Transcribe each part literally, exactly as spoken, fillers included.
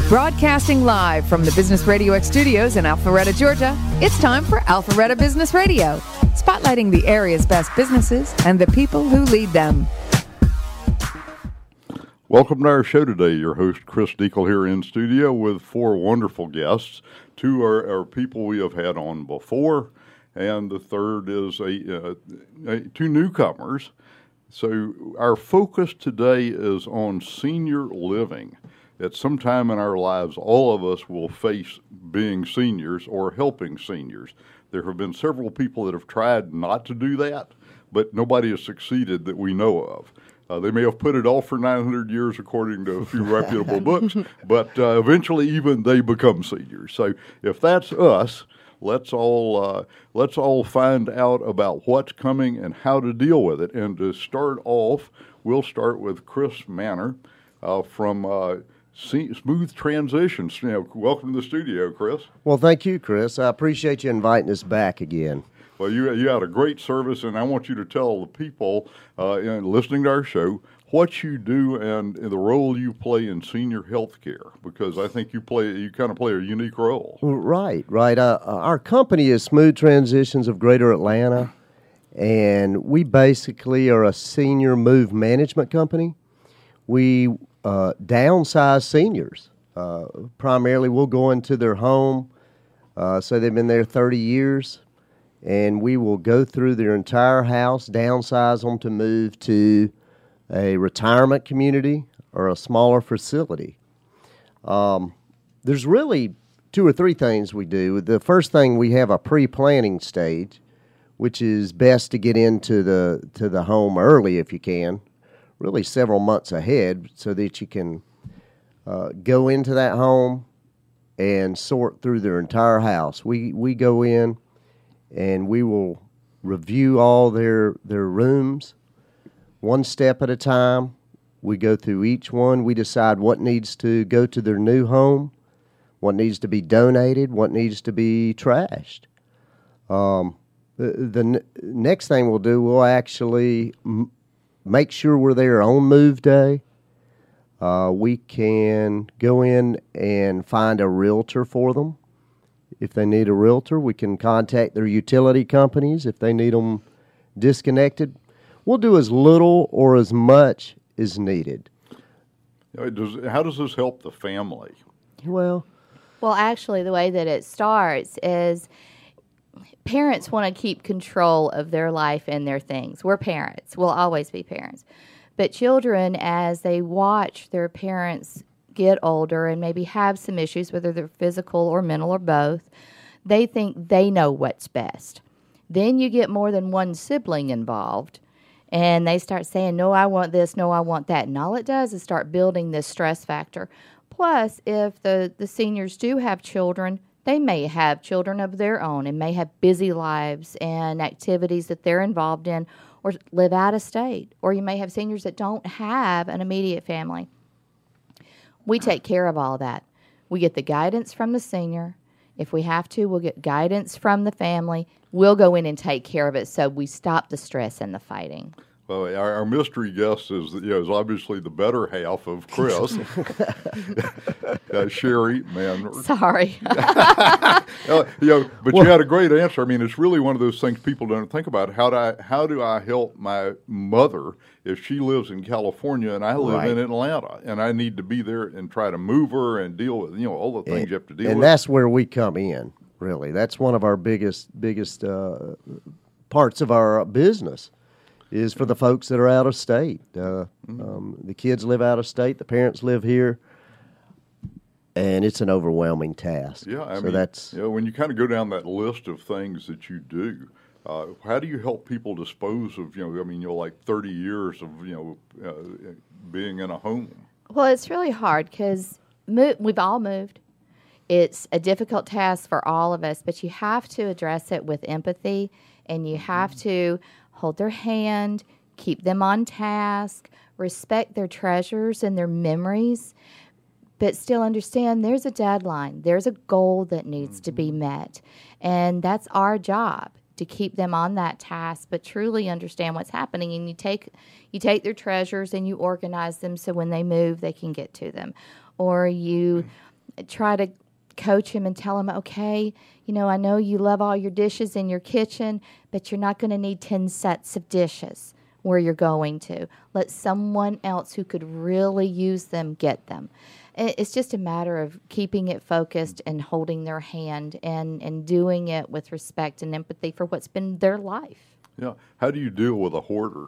Broadcasting live from the Business Radio X studios in Alpharetta, Georgia, it's time for Alpharetta Business Radio, spotlighting the area's best businesses and the people who lead them. Welcome to our show today. Your host, Chris Deacle, here in studio with four wonderful guests. Two are, are people we have had on before, and the third is a, uh, a two newcomers. So our focus today is on senior living. At some time in our lives, all of us will face being seniors or helping seniors. There have been several people that have tried not to do that, but nobody has succeeded that we know of. Uh, they may have put it off for nine hundred years, according to a few reputable books, but uh, eventually even they become seniors. So if that's us, let's all uh, let's all find out about what's coming and how to deal with it. And to start off, we'll start with Chris Manor uh, from uh, Smooth Transitions. You know, welcome to the studio, Chris. Well, thank you, Chris. I appreciate you inviting us back again. Well, you you had a great service, and I want you to tell the people uh, in, listening to our show what you do and, and the role you play in senior health care, because I think you play you kind of play a unique role. Right, right. Uh, our company is Smooth Transitions of Greater Atlanta, and we basically are a senior move management company. We uh, downsize seniors. Uh, primarily, we'll go into their home, uh, so they've been there thirty years, and we will go through their entire house, downsize them to move to a retirement community or a smaller facility. Um, there's really two or three things we do. The first thing, we have a pre-planning stage, which is best to get into the to the home early if you can, really several months ahead, so that you can uh, go into that home and sort through their entire house. We we go in and we will review all their their rooms one step at a time. We go through each one. We decide what needs to go to their new home, what needs to be donated, what needs to be trashed. Um, the the n- next thing we'll do, we'll actually m- make sure we're there on move day. Uh, we can go in and find a realtor for them. If they need a realtor, we can contact their utility companies if they need them disconnected. We'll do as little or as much as needed. Does, how does this help the family? Well, Well, actually, the way that it starts is parents want to keep control of their life and their things. We're parents. We'll always be parents. But children, as they watch their parents get older and maybe have some issues, whether they're physical or mental or both, they think they know what's best. Then you get more than one sibling involved, and they start saying, no, I want this, no, I want that. And all it does is start building this stress factor. Plus, if the, the seniors do have children, they may have children of their own and may have busy lives and activities that they're involved in or live out of state. Or you may have seniors that don't have an immediate family. We take care of all that. We get the guidance from the senior. If we have to, we'll get guidance from the family. We'll go in and take care of it so we stop the stress and the fighting. Well, our, our mystery guest is, you know, is obviously the better half of Chris, uh, Sherry Manor. Sorry. uh, you know, but well, you had a great answer. I mean, it's really one of those things people don't think about. How do I how do I help my mother if she lives in California and I live right. in Atlanta, and I need to be there and try to move her and deal with, you know, all the things and, you have to deal and with. And that's where we come in. Really, that's one of our biggest biggest uh, parts of our business. Is for the folks that are out of state. Uh, mm-hmm. um, the kids live out of state. The parents live here. And it's an overwhelming task. Yeah, I so mean, that's, you know, when you kind of go down that list of things that you do, uh, how do you help people dispose of, you know, I mean, you know, like thirty years of, you know, uh, being in a home? Well, it's really hard because mo- we've all moved. It's a difficult task for all of us, but you have to address it with empathy, and you have to hold their hand, keep them on task, respect their treasures and their memories, but still understand there's a deadline. There's a goal that needs mm-hmm. to be met. And that's our job, to keep them on that task, but truly understand what's happening. And you take you take their treasures and you organize them so when they move, they can get to them. Or you try to coach him and tell him, okay, you know, I know you love all your dishes in your kitchen, but you're not going to need ten sets of dishes where you're going to. Let someone else who could really use them get them. It's just a matter of keeping it focused and holding their hand and, and doing it with respect and empathy for what's been their life. Yeah. How do you deal with a hoarder?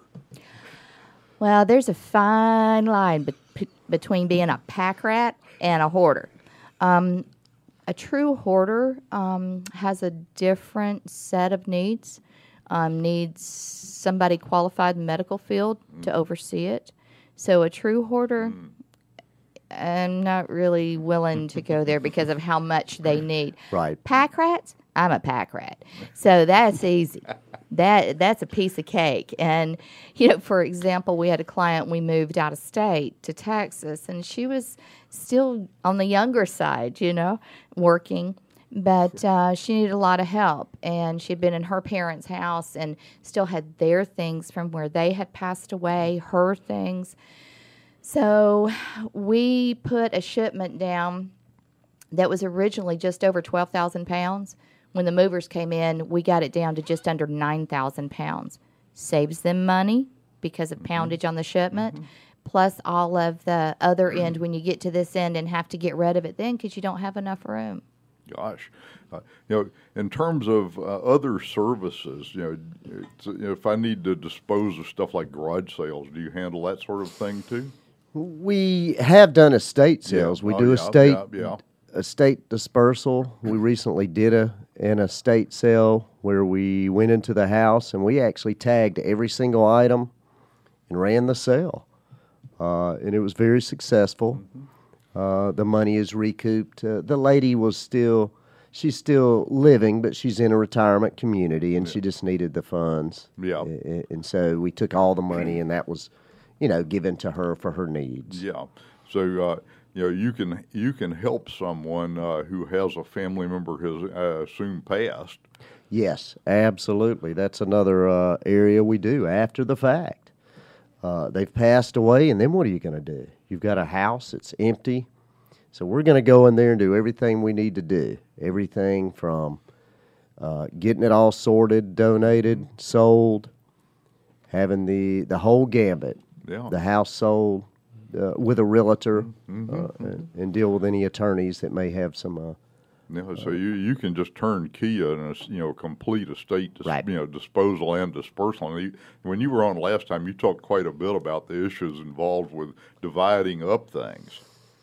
Well, there's a fine line be- p- between being a pack rat and a hoarder. Um, a true hoarder um, has a different set of needs, um, needs somebody qualified in the medical field mm. to oversee it. So a true hoarder... Mm. I'm not really willing to go there because of how much they need. Right. Pack rats? I'm a pack rat. So that's easy. That That's a piece of cake. And, you know, for example, we had a client, we moved out of state to Texas, and she was still on the younger side, you know, working. But uh, she needed a lot of help, and she'd been in her parents' house and still had their things from where they had passed away, her things. So we put a shipment down that was originally just over twelve thousand pounds. When the movers came in, we got it down to just under nine thousand pounds. Saves them money because of poundage on the shipment, mm-hmm. plus all of the other end when you get to this end and have to get rid of it then because you don't have enough room. Gosh. Uh, you know, in terms of uh, other services, you know, it's, you know, if I need to dispose of stuff like garage sales, do you handle that sort of thing too? We have done estate sales. Yeah. We oh, do yeah, estate yeah, yeah. estate dispersal. We recently did a an estate sale where we went into the house and we actually tagged every single item and ran the sale, uh, and it was very successful. Mm-hmm. Uh, the money is recouped. Uh, the lady was still she's still living, but she's in a retirement community, and yeah. she just needed the funds. Yeah, and, and so we took all the money, and that was, you know, given to her for her needs. Yeah. So, uh, you know, you can you can help someone uh, who has a family member who's uh, soon passed. Yes, absolutely. That's another uh, area we do after the fact. Uh, they've passed away, and then what are you going to do? You've got a house that's empty. So we're going to go in there and do everything we need to do. Everything from uh, getting it all sorted, donated, sold, having the, the whole gambit. Yeah. The house sold uh, with a realtor, mm-hmm, uh, mm-hmm. And, and deal with any attorneys that may have some. Uh, yeah, so you, you can just turn key in a you know complete estate dis- right. you know disposal and dispersal. And you, when you were on last time, you talked quite a bit about the issues involved with dividing up things.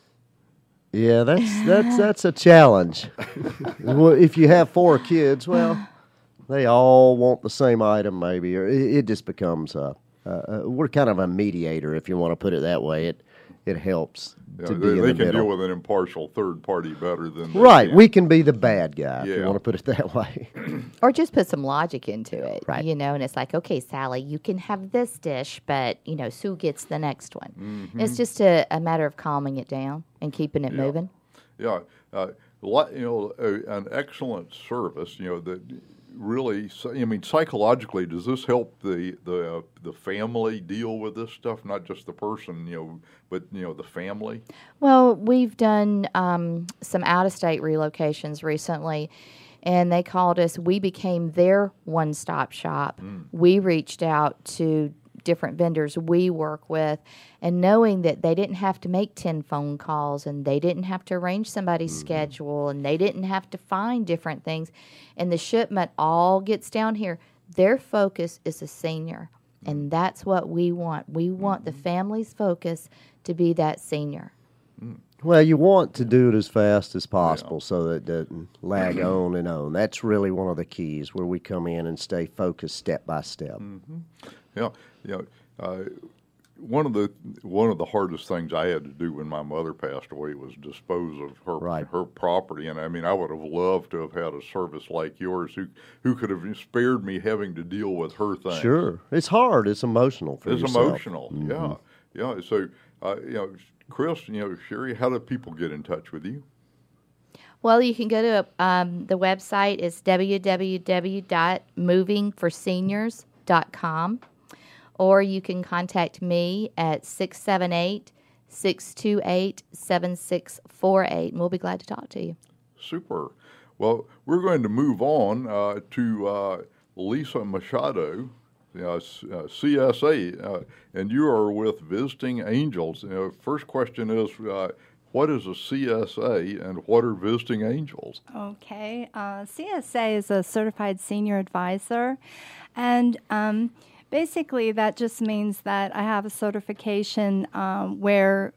Yeah, that's that's that's a challenge. Well, if you have four kids, well, they all want the same item, maybe, or it, it just becomes a. Uh, we're kind of a mediator, if you want to put it that way. It it helps yeah, to they, be in they the can middle. deal with an impartial third party better than they right. can. We can be the bad guy, yeah. if you want to put it that way. Or just put some logic into it, right. you know, and it's like, okay, Sally, you can have this dish, but, you know, Sue gets the next one. Mm-hmm. It's just a, a matter of calming it down and keeping it yeah. moving. Yeah. Uh, you know, a, an excellent service, you know, that really, I mean, psychologically, does this help the the uh, the family deal with this stuff? Not just the person, you know, but you know, the family. Well, we've done um, some out-of-state relocations recently, and they called us. We became their one-stop shop. Mm. We reached out to different vendors we work with, and knowing that they didn't have to make ten phone calls, and they didn't have to arrange somebody's mm-hmm. schedule, and they didn't have to find different things, and the shipment all gets down here. Their focus is the senior, mm-hmm. and that's what we want. We want mm-hmm. the family's focus to be that senior. Mm. Well, you want to do it as fast as possible yeah. so that it doesn't lag on and on. That's really one of the keys where we come in and stay focused step by step. Mm-hmm. Yeah, you know, uh, one of the one of the hardest things I had to do when my mother passed away was dispose of her right. her property, and I mean, I would have loved to have had a service like yours who who could have spared me having to deal with her things. Sure, it's hard. It's emotional for it's yourself. It's emotional. Mm-hmm. Yeah, yeah. So, uh, you know, Chris, you know, Sherry, how do people get in touch with you? Well, you can go to um, the website is w w w dot moving for seniors dot com. Or you can contact me at six seven eight, six two eight, seven six four eight, and we'll be glad to talk to you. Super. Well, we're going to move on uh, to uh, Lisa Machado, uh, C S A, uh, and you are with Visiting Angels. You know, first question is, uh, what is a C S A and what are Visiting Angels? Okay. Uh, C S A is a Certified Senior Advisor, and um, basically that just means that I have a certification um, where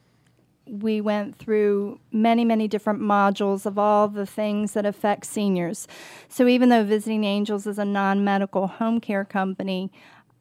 we went through many, many different modules of all the things that affect seniors. So even though Visiting Angels is a non-medical home care company,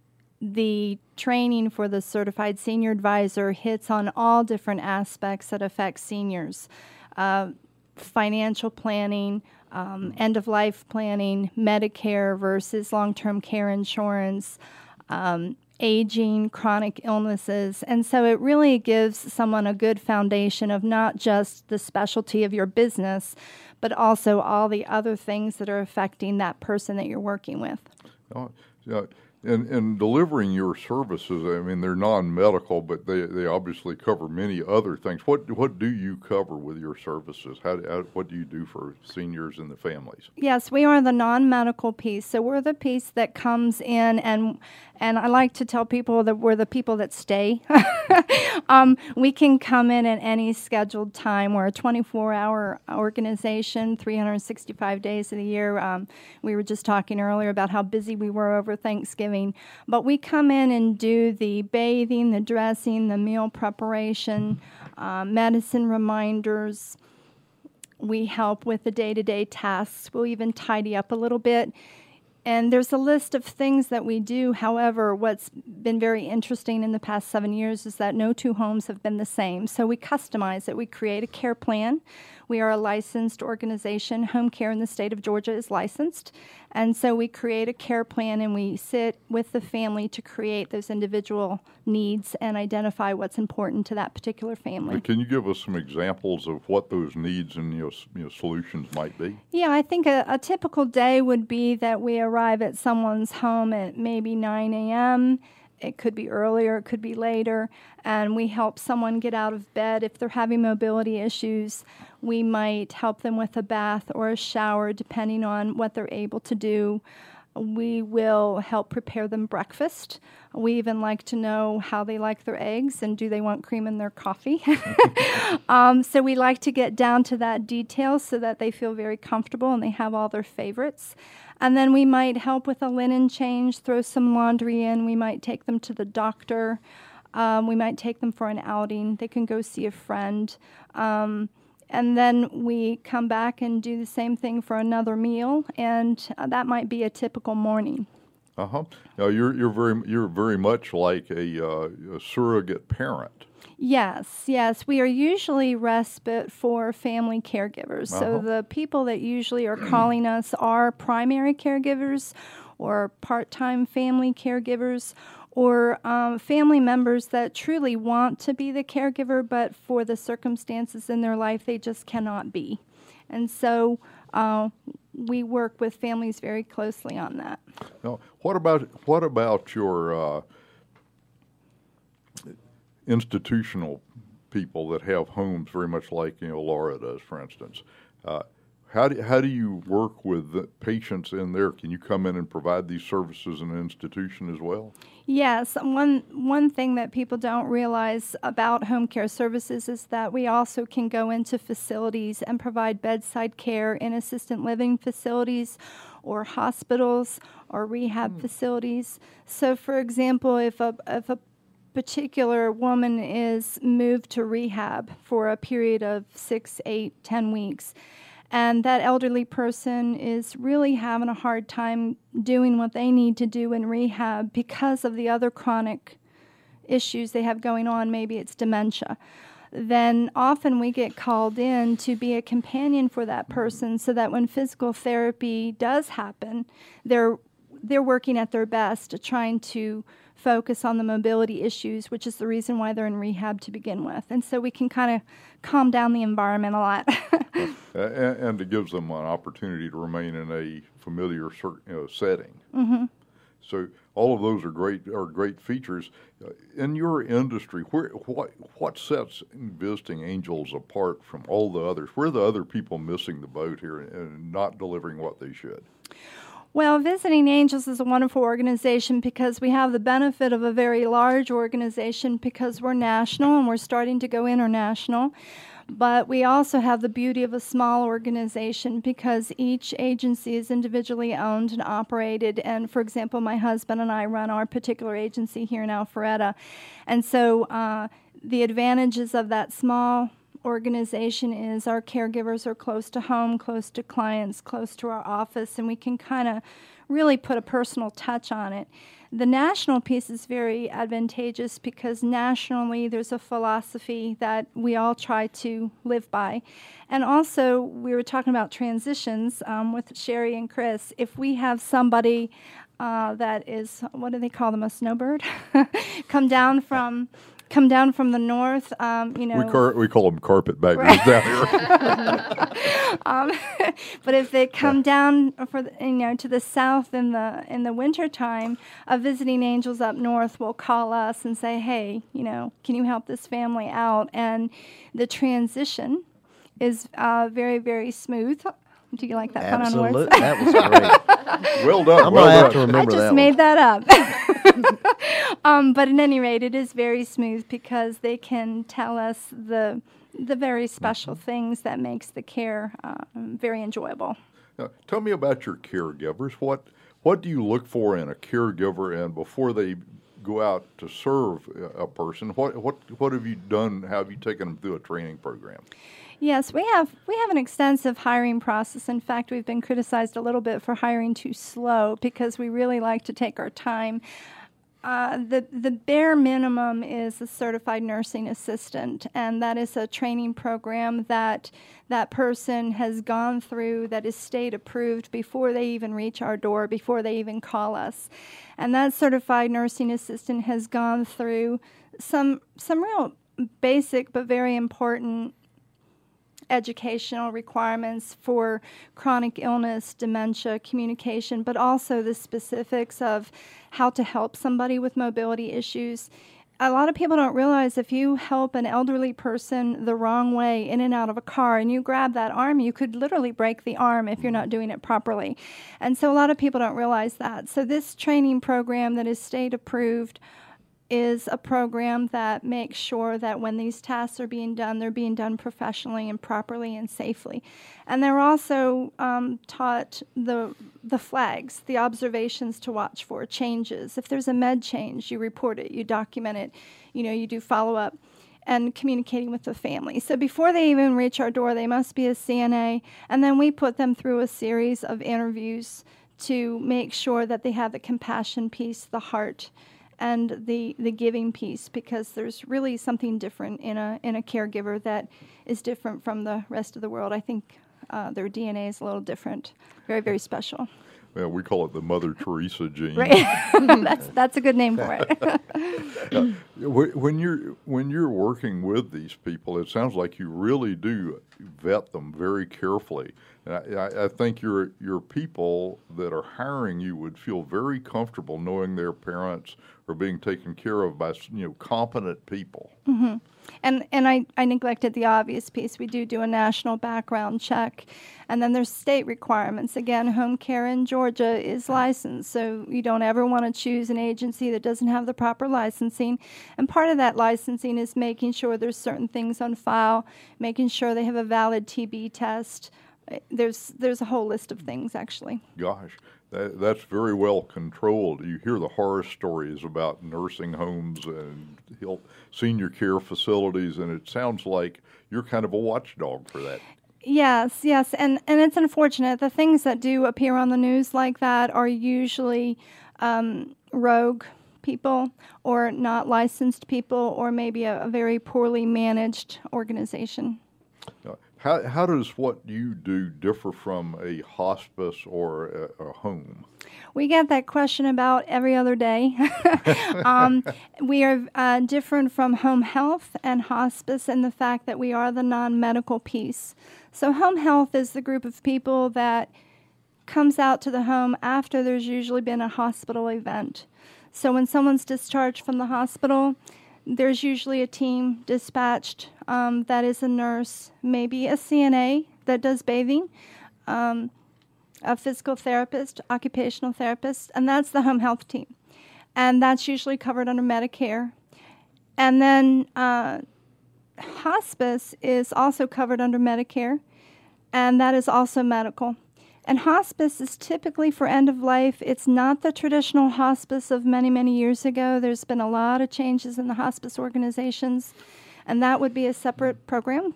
the training for the Certified Senior Advisor hits on all different aspects that affect seniors. Uh, financial planning, um, end-of-life planning, Medicare versus long-term care insurance, um, aging, chronic illnesses. And so it really gives someone a good foundation of not just the specialty of your business, but also all the other things that are affecting that person that you're working with. Oh, yeah. In, in delivering your services, I mean, they're non-medical, but they, they obviously cover many other things. What what do you cover with your services? How, how what do you do for seniors and the families? Yes, we are the non-medical piece. So we're the piece that comes in, and and I like to tell people that we're the people that stay. um, we can come in at any scheduled time. We're a twenty-four hour organization, three hundred sixty-five days of the year. Um, we were just talking earlier about how busy we were over Thanksgiving. But we come in and do the bathing, the dressing, the meal preparation, uh, medicine reminders. We help with the day-to-day tasks. We'll even tidy up a little bit. And there's a list of things that we do. However, what's been very interesting in the past seven years is that no two homes have been the same. So we customize it. We create a care plan. We are a licensed organization. Home care in the state of Georgia is licensed. And so we create a care plan and we sit with the family to create those individual needs and identify what's important to that particular family. Can you give us some examples of what those needs and you know, you know, solutions might be? Yeah, I think a, a typical day would be that we arrive at someone's home at maybe nine a.m., it could be earlier, it could be later, and we help someone get out of bed. If they're having mobility issues, we might help them with a bath or a shower, depending on what they're able to do. We will help prepare them breakfast. We even like to know how they like their eggs and do they want cream in their coffee. um, so we like to get down to that detail so that they feel very comfortable and they have all their favorites. And then we might help with a linen change, throw some laundry in. We might take them to the doctor. Um, we might take them for an outing. They can go see a friend. Um, and then we come back and do the same thing for another meal, and uh, that might be a typical morning. Uh-huh. Now, you're you're very you're very much like a, uh, a surrogate parent. Yes, yes. We are usually respite for family caregivers. Uh-huh. So the people that usually are calling us are primary caregivers or part-time family caregivers or um, family members that truly want to be the caregiver, but for the circumstances in their life, they just cannot be. And so uh, we work with families very closely on that. Now, what about what about your uh, institutional people that have homes very much like you know Laura does, for instance? Uh, how do how do you work with the patients in there? Can you come in and provide these services in an institution as well? Yes, one one thing that people don't realize about home care services is that we also can go into facilities and provide bedside care in assisted living facilities or hospitals or rehab mm. facilities. So, for example, if a if a particular woman is moved to rehab for a period of six, eight, ten weeks, and that elderly person is really having a hard time doing what they need to do in rehab because of the other chronic issues they have going on, maybe it's dementia, then often we get called in to be a companion for that person so that when physical therapy does happen, they're they're working at their best, trying to focus on the mobility issues, which is the reason why they're in rehab to begin with. And so we can kind of calm down the environment a lot. uh, and, and it gives them an opportunity to remain in a familiar you know, setting. Mm-hmm. So all of those are great are great features. Uh, in your industry, where what what sets Visiting Angels apart from all the others? Where are the other people missing the boat here and not delivering what they should? Well, Visiting Angels is a wonderful organization because we have the benefit of a very large organization because we're national and we're starting to go international. But we also have the beauty of a small organization because each agency is individually owned and operated. And, for example, my husband and I run our particular agency here in Alpharetta. And so uh, the advantages of that small organization is our caregivers are close to home, close to clients, close to our office, and we can kind of really put a personal touch on it. The national piece is very advantageous because nationally there's a philosophy that we all try to live by. And also, we were talking about transitions um, with Sherry and Chris. If we have somebody uh, that is, what do they call them, a snowbird, come down from... come down from the north, um, you know. We, car- we call them carpetbaggers right. down here. um, but if they come yeah. down for the, you know to the south in the in the wintertime, a Visiting Angels up north will call us and say, hey, you know, can you help this family out? And the transition is uh, very, very smooth. Do you like that Absolutely. fun on words? That was great. Well done. I'm well going to have done. to remember I just that made one. that up. um, but at any rate, it is very smooth because they can tell us the the very special things that makes the care uh, very enjoyable. Now, tell me about your caregivers. What what do you look for in a caregiver, and before they go out to serve a person, what what what have you done? How have you taken them through a training program? Yes, we have we have an extensive hiring process. In fact, we've been criticized a little bit for hiring too slow because we really like to take our time. Uh, the the bare minimum is a certified nursing assistant, and that is a training program that that person has gone through, that is state approved before they even reach our door, before they even call us. And that certified nursing assistant has gone through some some real basic but very important educational requirements for chronic illness, dementia, communication, but also the specifics of how to help somebody with mobility issues. A lot of people don't realize if you help an elderly person the wrong way in and out of a car and you grab that arm, you could literally break the arm if you're not doing it properly. And so a lot of people don't realize that. So this training program that is state approved is a program that makes sure that when these tasks are being done, they're being done professionally and properly and safely. And they're also um, taught the the flags, the observations to watch for, changes. If there's a med change, you report it, you document it, you know, you do follow-up, and communicating with the family. So before they even reach our door, they must be a C N A, and then we put them through a series of interviews to make sure that they have the compassion piece, the heart, and the, the giving piece, because there's really something different in a in a caregiver that is different from the rest of the world. I think uh, their D N A is a little different, very, very special. Yeah, we call it the Mother Teresa gene. Right, that's that's a good name for it. Now, when you're when you're working with these people, it sounds like you really do vet them very carefully. And I, I think your your people that are hiring you would feel very comfortable knowing their parents are being taken care of by, you know, competent people. Mm-hmm. And and I, I neglected the obvious piece. We do do a national background check. And then there's state requirements. Again, home care in Georgia is licensed, so you don't ever want to choose an agency that doesn't have the proper licensing. And part of that licensing is making sure there's certain things on file, making sure they have a valid T B test. There's there's a whole list of things, actually. Gosh, that, that's very well controlled. You hear the horror stories about nursing homes and senior care facilities, and it sounds like you're kind of a watchdog for that. Yes, yes, and, and it's unfortunate. The things that do appear on the news like that are usually um, rogue people or not licensed people or maybe a, a very poorly managed organization. Uh, How how does what you do differ from a hospice or a, a home? We get that question about every other day. um, we are uh, different from home health and hospice in the fact that we are the non-medical piece. So home health is the group of people that comes out to the home after there's usually been a hospital event. So when someone's discharged from the hospital, there's usually a team dispatched um, that is a nurse, maybe a C N A that does bathing, um, a physical therapist, occupational therapist, and that's the home health team. And that's usually covered under Medicare. And then uh, hospice is also covered under Medicare, and that is also medical. And hospice is typically for end of life. It's not the traditional hospice of many, many years ago. There's been a lot of changes in the hospice organizations, and that would be a separate program,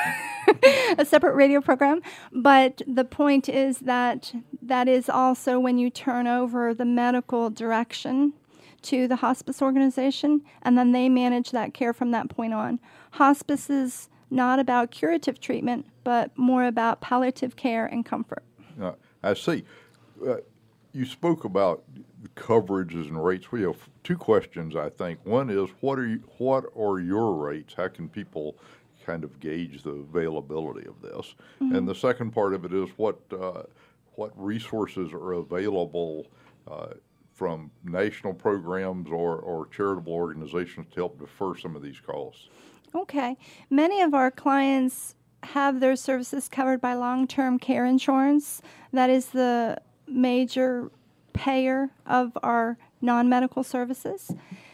a separate radio program. But the point is that that is also when you turn over the medical direction to the hospice organization, and then they manage that care from that point on. Hospice is not about curative treatment, but more about palliative care and comfort. Uh, I see. Uh, you spoke about coverages and rates. We have two questions, I think. One is, what are you, what are your rates? How can people kind of gauge the availability of this? Mm-hmm. And the second part of it is, what uh, what resources are available uh, from national programs or, or charitable organizations to help defer some of these costs? Okay. Many of our clients have their services covered by long-term care insurance. That is the major payer of our non-medical services.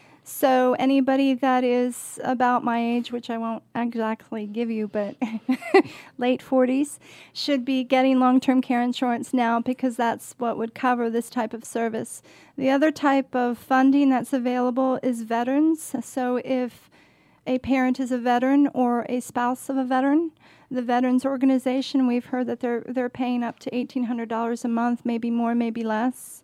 So anybody that is about my age, which I won't exactly give you, but late forties, should be getting long-term care insurance now, because that's what would cover this type of service. The other type of funding that's available is veterans. So if a parent is a veteran or a spouse of a veteran, the Veterans Organization, we've heard that they're they're paying up to eighteen hundred dollars a month, maybe more, maybe less.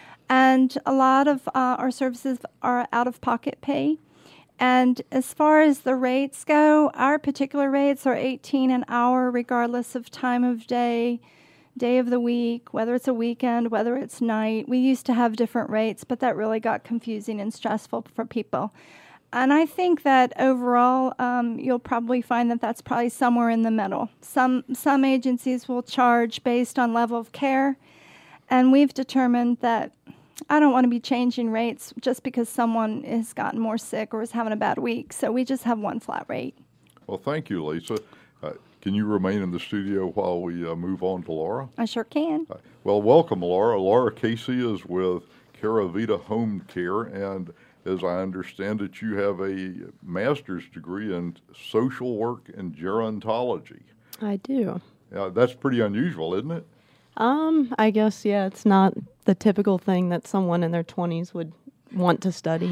And a lot of uh, our services are out-of-pocket pay. And as far as the rates go, our particular rates are eighteen dollars an hour, regardless of time of day, day of the week, whether it's a weekend, whether it's night. We used to have different rates, but that really got confusing and stressful for people. And I think that overall, um, you'll probably find that that's probably somewhere in the middle. Some some agencies will charge based on level of care, and we've determined that I don't want to be changing rates just because someone has gotten more sick or is having a bad week. So we just have one flat rate. Well, thank you, Lisa. Uh, can you remain in the studio while we uh, move on to Laura? I sure can. Uh, well, welcome, Laura. Laura Casey is with Caravita Home Care, and as I understand it, you have a master's degree in social work and gerontology. I do. Yeah, that's pretty unusual, isn't it? Um, I guess, yeah, it's not the typical thing that someone in their twenties would want to study.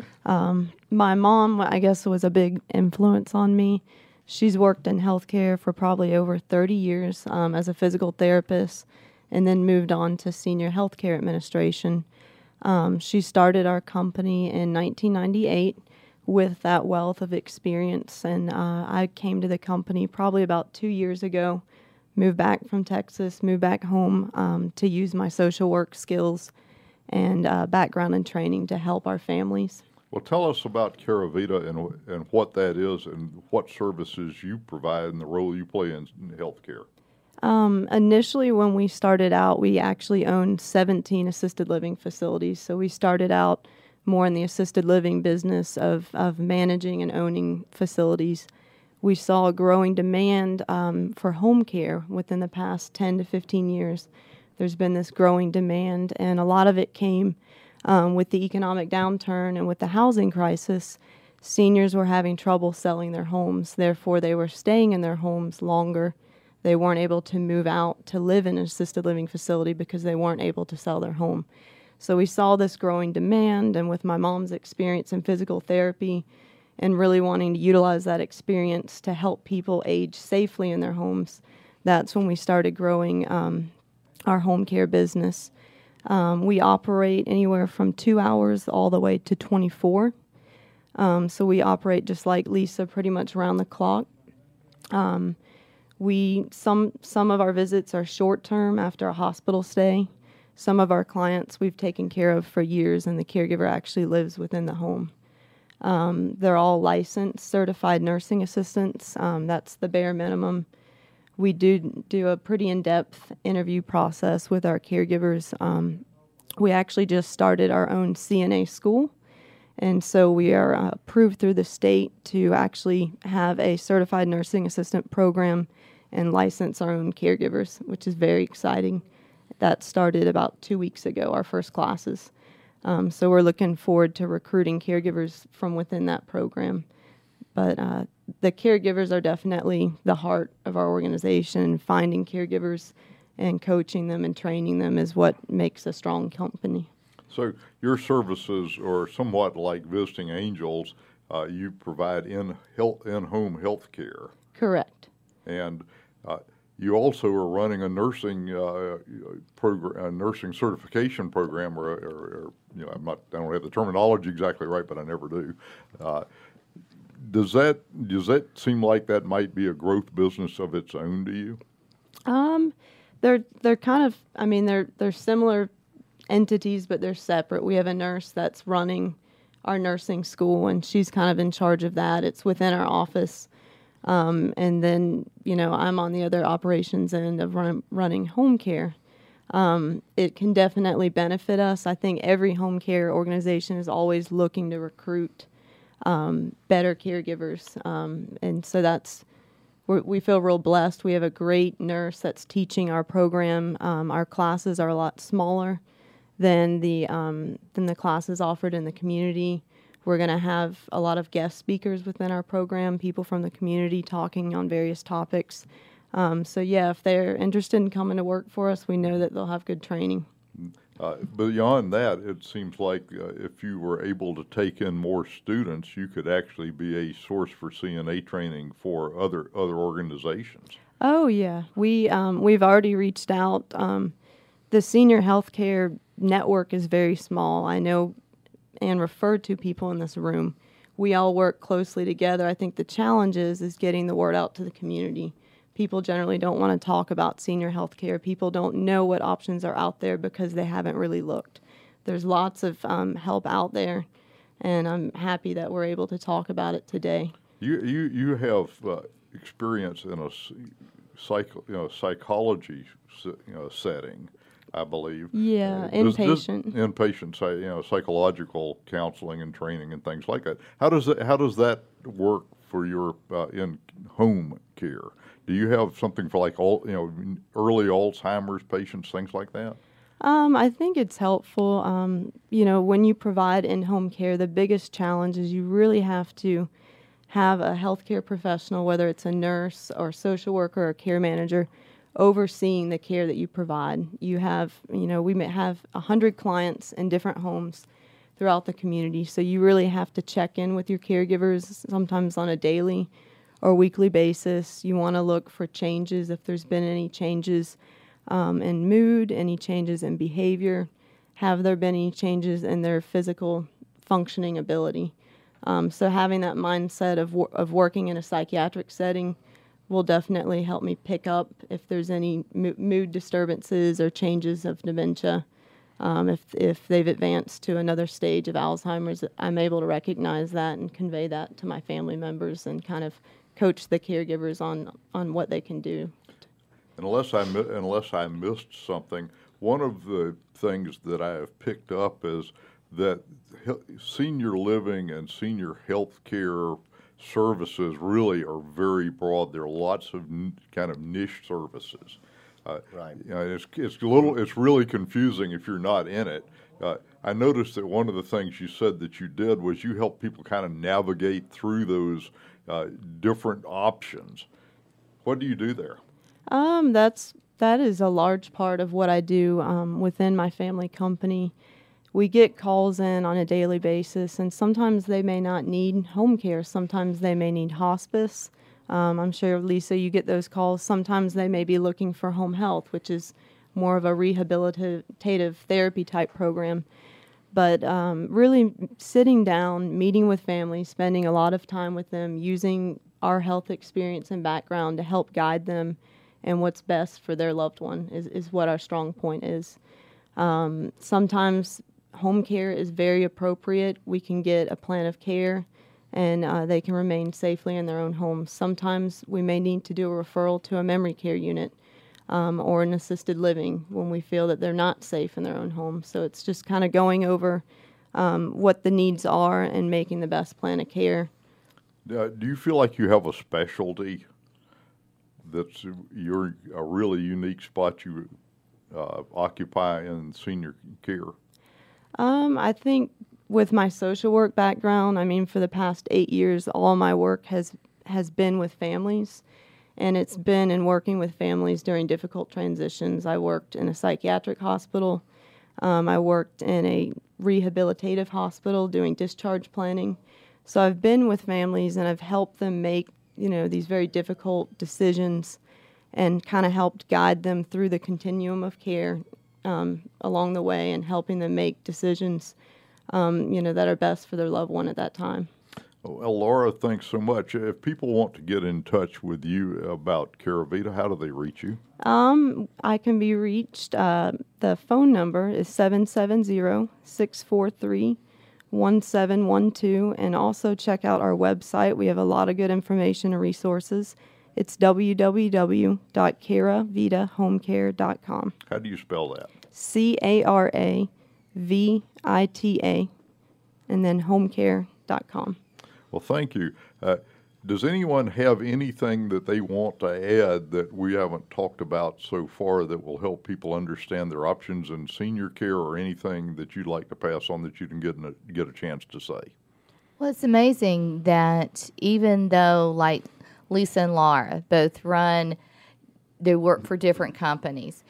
um, my mom, I guess, was a big influence on me. She's worked in healthcare for probably over thirty years um, as a physical therapist, and then moved on to senior healthcare administration. Um, she started our company in nineteen ninety-eight with that wealth of experience, and uh, I came to the company probably about two years ago, moved back from Texas, moved back home um, to use my social work skills and uh, background and training to help our families. Well, tell us about Caravita and, and what that is and what services you provide and the role you play in healthcare. Um, initially, when we started out, we actually owned seventeen assisted living facilities. So we started out more in the assisted living business of, of managing and owning facilities. We saw a growing demand um, for home care within the past ten to fifteen years. There's been this growing demand, and a lot of it came um, with the economic downturn and with the housing crisis. Seniors were having trouble selling their homes. Therefore, they were staying in their homes longer. They weren't able to move out to live in an assisted living facility because they weren't able to sell their home. So we saw this growing demand, and with my mom's experience in physical therapy and really wanting to utilize that experience to help people age safely in their homes, that's when we started growing um, our home care business. Um, we operate anywhere from two hours all the way to twenty-four. Um, so we operate just like Lisa, pretty much around the clock. Um, We some some of our visits are short term after a hospital stay. Some of our clients we've taken care of for years, and the caregiver actually lives within the home. Um, they're all licensed, certified nursing assistants. Um, that's the bare minimum. we do do a pretty in-depth interview process with our caregivers. Um, we actually just started our own C N A school, and so we are uh, approved through the state to actually have a certified nursing assistant program and license our own caregivers, which is very exciting. That started about two weeks ago, our first classes. Um, so we're looking forward to recruiting caregivers from within that program. But uh, the caregivers are definitely the heart of our organization. Finding caregivers and coaching them and training them is what makes a strong company. So your services are somewhat like Visiting Angels. Uh, you provide in health, in-home health care. Correct. And uh, you also are running a nursing uh, program, a nursing certification program, or, or, or you know, I'm not, I don't have the terminology exactly right, but I never do. Uh, does that does that seem like that might be a growth business of its own to you? Um, they're they're kind of, I mean, they're they're similar entities, but they're separate. We have a nurse that's running our nursing school, and she's kind of in charge of that. It's within our office. Um, and then, you know, I'm on the other operations end of run, running home care. Um, it can definitely benefit us. I think every home care organization is always looking to recruit um, better caregivers. Um, and so that's, we're, we feel real blessed. We have a great nurse that's teaching our program. Um, our classes are a lot smaller than the um, than the classes offered in the community. We're going to have a lot of guest speakers within our program, people from the community talking on various topics. Um, so, yeah, if they're interested in coming to work for us, we know that they'll have good training. Uh, beyond that, it seems like uh, if you were able to take in more students, you could actually be a source for C N A training for other other organizations. Oh, yeah. We, um, we've already reached out. Um, the senior healthcare network is very small. I know and referred to people in this room. We all work closely together. I think the challenge is, is getting the word out to the community. People generally don't want to talk about senior health care. People don't know what options are out there because they haven't really looked. There's lots of um, help out there, and I'm happy that we're able to talk about it today. You you, you have uh, experience in a psych, you know, psychology you know, setting, I believe. Yeah, uh, does, inpatient. Does, inpatient, you know, psychological counseling and training and things like that. How does that, how does that work for your uh, in-home care? Do you have something for like all you know early Alzheimer's patients, things like that? Um, I think it's helpful. Um, you know, when you provide in-home care, the biggest challenge is you really have to have a healthcare professional, whether it's a nurse or social worker or care manager, overseeing the care that you provide. You have, you know, we may have one hundred clients in different homes throughout the community, so you really have to check in with your caregivers sometimes on a daily or weekly basis. You want to look for changes, if there's been any changes um, in mood, any changes in behavior, have there been any changes in their physical functioning ability. Um, so having that mindset of, wor- of working in a psychiatric setting will definitely help me pick up if there's any mo- mood disturbances or changes of dementia. Um, if if they've advanced to another stage of Alzheimer's, I'm able to recognize that and convey that to my family members and kind of coach the caregivers on, on what they can do. Unless I mi- unless I missed something, one of the things that I have picked up is that he- senior living and senior health care services really are very broad. There are lots of n- kind of niche services. Uh, Right. You know, it's it's a little it's really confusing if you're not in it. Uh, I noticed that one of the things you said that you did was you helped people kind of navigate through those uh, different options. What do you do there? Um, that's that is a large part of what I do um, within my family company. We get calls in on a daily basis, and sometimes they may not need home care. Sometimes they may need hospice. Um, I'm sure, Lisa, you get those calls. Sometimes they may be looking for home health, which is more of a rehabilitative therapy type program. But um, really sitting down, meeting with families, spending a lot of time with them, using our health experience and background to help guide them and what's best for their loved one is, is what our strong point is. Um, sometimes home care is very appropriate. We can get a plan of care and uh, they can remain safely in their own homes. Sometimes we may need to do a referral to a memory care unit um, or an assisted living when we feel that they're not safe in their own home. So it's just kind of going over um, what the needs are and making the best plan of care. Uh, do you feel like you have a specialty that's you're a really unique spot you uh, occupy in senior care? Um, I think with my social work background, I mean, for the past eight years, all my work has has been with families, and it's been in working with families during difficult transitions. I worked in a psychiatric hospital. Um, I worked in a rehabilitative hospital doing discharge planning. So I've been with families and I've helped them make, you know, these very difficult decisions and kind of helped guide them through the continuum of care um, along the way and helping them make decisions, um, you know, that are best for their loved one at that time. Well, Laura, thanks so much. If people want to get in touch with you about Caravita, how do they reach you? Um, I can be reached. Uh, the phone number is seven seven zero, six four three, one seven one two, and also check out our website. We have a lot of good information and resources. It's w w w dot caravita home care dot com. How do you spell that? C A R A V I T A, and then home care dot com. Well, thank you. Uh, does anyone have anything that they want to add that we haven't talked about so far that will help people understand their options in senior care, or anything that you'd like to pass on that you can get in a, get a chance to say? Well, it's amazing that even though, like Lisa and Laura both run, they work for different companies.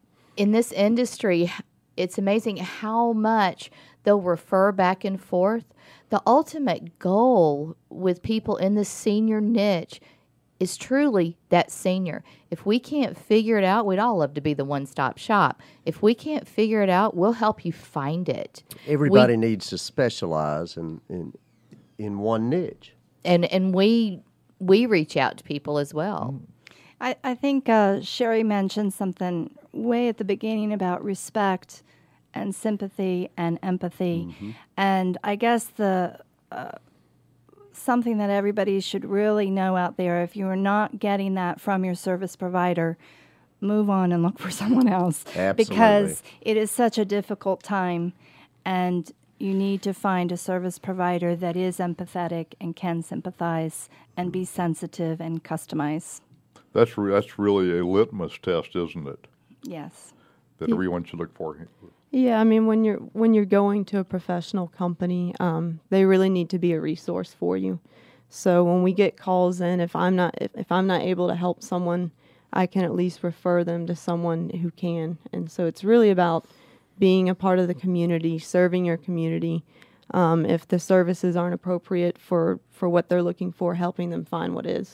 In this industry, it's amazing how much they'll refer back and forth. The ultimate goal with people in the senior niche is truly that senior. If we can't figure it out, we'd all love to be the one-stop shop. If we can't figure it out, we'll help you find it. Everybody we, needs to specialize in, in in one niche. And and we we reach out to people as well. I, I think uh, Sherry mentioned something way at the beginning about respect and sympathy and empathy. Mm-hmm. And I guess the uh, something that everybody should really know out there, if you're not getting that from your service provider, move on and look for someone else. Absolutely. Because it is such a difficult time, and you need to find a service provider that is empathetic and can sympathize and be sensitive and customize. That's re- that's really a litmus test, isn't it? Yes. That Yeah. everyone should look for. Yeah, I mean, when you're when you're going to a professional company, um, they really need to be a resource for you. So when we get calls in, if I'm not if, if I'm not able to help someone, I can at least refer them to someone who can. And so it's really about being a part of the community, serving your community. Um, if the services aren't appropriate for, for what they're looking for, helping them find what is.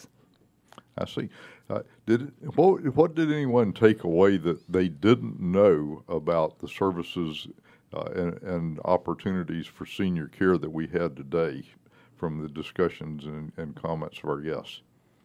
I see. Uh, did what, what did anyone take away that they didn't know about the services uh, and, and opportunities for senior care that we had today from the discussions and, and comments of our guests?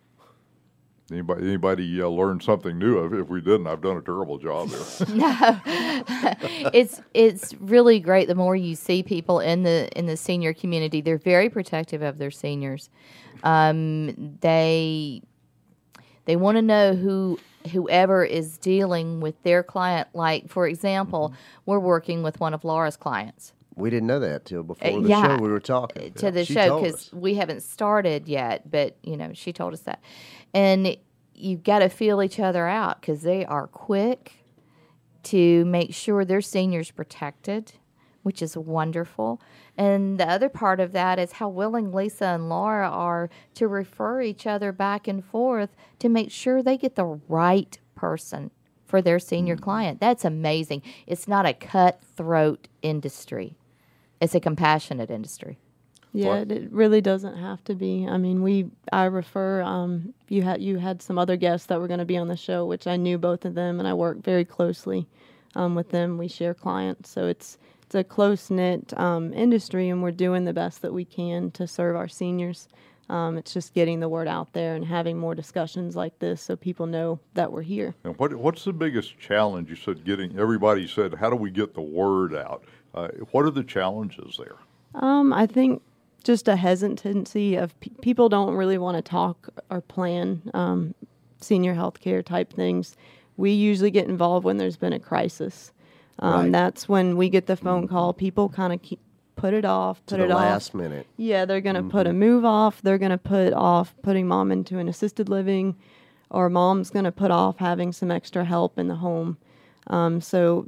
Anybody anybody uh, learned something new? If we didn't, I've done a terrible job there. No, it's it's really great. The more you see people in the in the senior community, they're very protective of their seniors. Um, they they want to know who whoever is dealing with their client. Like, for example, mm-hmm. we're working with one of Laura's clients. We didn't know that till before Uh, the yeah, show we were talking. to Yeah. the She show, told because us. we haven't started yet, but you know she told us that. And you've got to feel each other out, because they are quick to make sure their seniors protected, which is wonderful. And the other part of that is how willing Lisa and Laura are to refer each other back and forth to make sure they get the right person for their senior client. That's amazing. It's not a cutthroat industry. It's a compassionate industry. Yeah, it, it really doesn't have to be. I mean, we I refer. Um, you had you had some other guests that were going to be on the show, which I knew both of them, and I work very closely um, with them. We share clients, so it's it's a close knit um, industry, and we're doing the best that we can to serve our seniors. Um, it's just getting the word out there and having more discussions like this, so people know that we're here. And what what's the biggest challenge? You said getting everybody said, how do we get the word out? Uh, what are the challenges there? Um, I think just a hesitancy of pe- people don't really want to talk or plan um, senior health care type things. We usually get involved when there's been a crisis. Um, Right. That's when we get the phone call. People kind of keep put it off, put to it the off. last minute. Yeah, they're going to put a move off. They're going to put off putting mom into an assisted living, or mom's going to put off having some extra help in the home. Um, so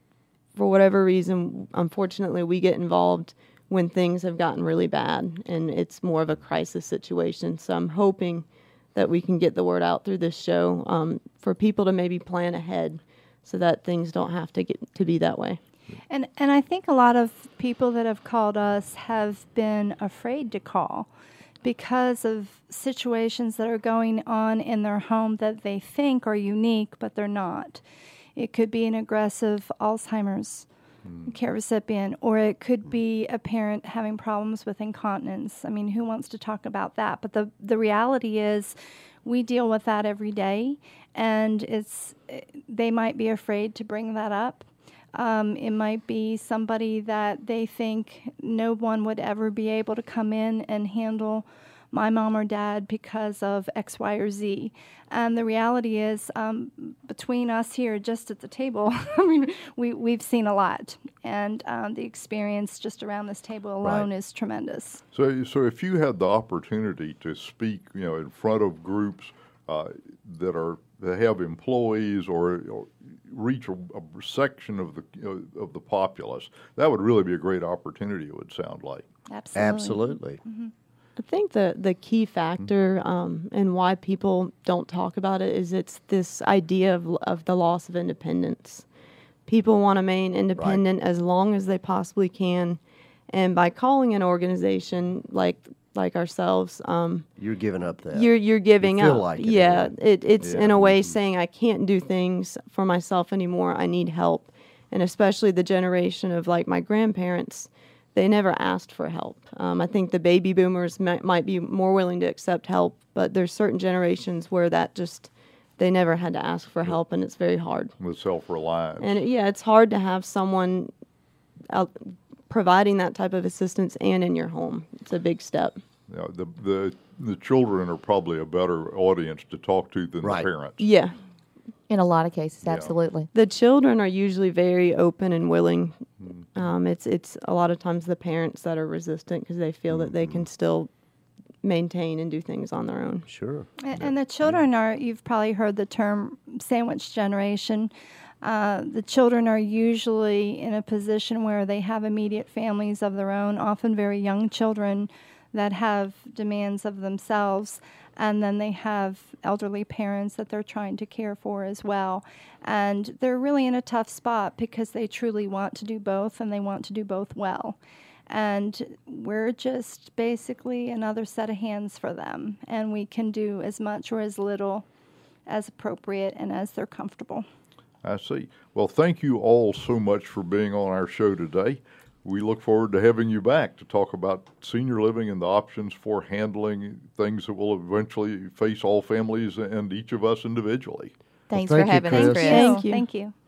for whatever reason, unfortunately, we get involved when things have gotten really bad and it's more of a crisis situation. So I'm hoping that we can get the word out through this show um, for people to maybe plan ahead so that things don't have to get to be that way. And and I think a lot of people that have called us have been afraid to call because of situations that are going on in their home that they think are unique, but they're not. It could be an aggressive Alzheimer's care recipient, or it could be a parent having problems with incontinence. I mean, who wants to talk about that? But the the reality is we deal with that every day, and it's they might be afraid to bring that up. Um, it might be somebody that they think no one would ever be able to come in and handle my mom or dad because of X, Y, or Z. And the reality is, um, between us here just at the table, I mean, we, we've seen a lot. And um, the experience just around this table alone Right. is tremendous. So, so if you had the opportunity to speak, you know, in front of groups uh, that are that have employees or, or reach a, a section of the you know, of the populace, that would really be a great opportunity. It would sound like. Absolutely. Absolutely. I think the, the key factor um, and why people don't talk about it is it's this idea of, of the loss of independence. People want to remain independent as long as they possibly can. And by calling an organization like like ourselves, um, You're giving up that. you're you're giving You feel up. like it, yeah, yeah. it, it's Yeah. in a way saying I can't do things for myself anymore. I need help, and especially the generation of like my grandparents, they never asked for help. Um, I think the baby boomers might, might be more willing to accept help, but there's certain generations where that just they never had to ask for help, and it's very hard. With self-reliance. And it, yeah, it's hard to have someone out providing that type of assistance and in your home. It's a big step. You know, the, the the children are probably a better audience to talk to than Right. the parents. Yeah. In a lot of cases, Yeah. absolutely. The children are usually very open and willing. Um, it's it's a lot of times the parents that are resistant because they feel that they can still maintain and do things on their own. Sure. And, and the children are, you've probably heard the term sandwich generation. Uh, the children are usually in a position where they have immediate families of their own, often very young children that have demands of themselves. And then they have elderly parents that they're trying to care for as well. And they're really in a tough spot because they truly want to do both, and they want to do both well. And we're just basically another set of hands for them. And we can do as much or as little as appropriate and as they're comfortable. I see. Well, thank you all so much for being on our show today. We look forward to having you back to talk about senior living and the options for handling things that will eventually face all families and each of us individually. Thanks thank for you, having us, Chris. Chris. Thank you. Thank you.